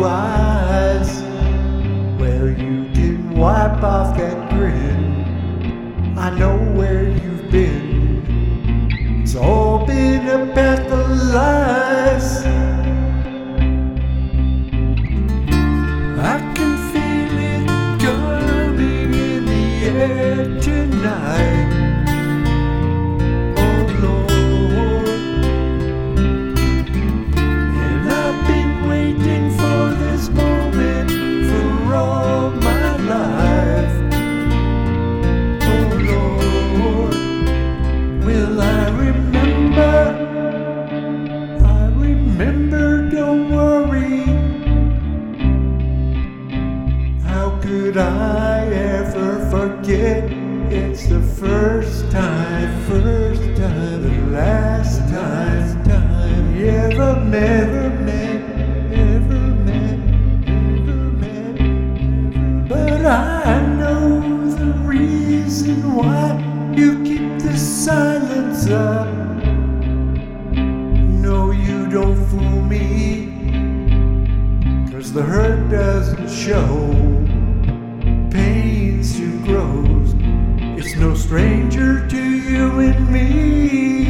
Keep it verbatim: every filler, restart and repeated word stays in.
blue eyes. Well, you can wipe off that grin. I know where you've been. It's all been a path of lies. I can feel it coming in the air tonight. Oh Lord, and I've been waiting for this moment for all my life. Oh Lord, will I remember? I remember, don't worry. How could I ever forget? It's the first time, first time, the last time, time you ever met, ever met, ever met, ever met, ever. But I know the reason why you keep the silence up. No, you don't fool me, 'cause the hurt doesn't show. Pain soon grows. It's no stranger to you and me.